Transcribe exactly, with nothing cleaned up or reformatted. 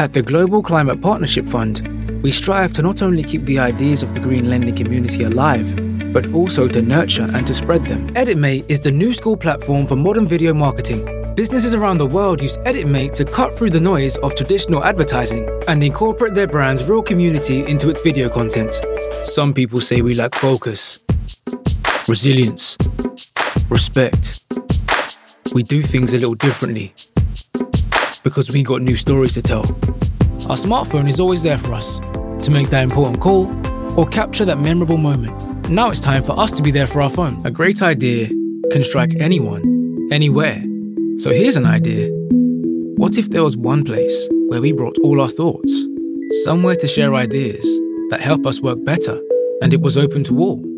At the Global Climate Partnership Fund, we strive to not only keep the ideas of the green lending community alive, but also to nurture and to spread them. EditMate is the new school platform for modern video marketing. Businesses around the world use EditMate to cut through the noise of traditional advertising and incorporate their brand's real community into its video content. Some people say we lack focus, resilience, respect. We do things a little differently because we got new stories to tell. Our smartphone is always there for us to make that important call or capture that memorable moment. Now it's time for us to be there for our phone. A great idea can strike anyone, anywhere. So here's an idea. What if there was one place where we brought all our thoughts, somewhere to share ideas that help us work better, and it was open to all?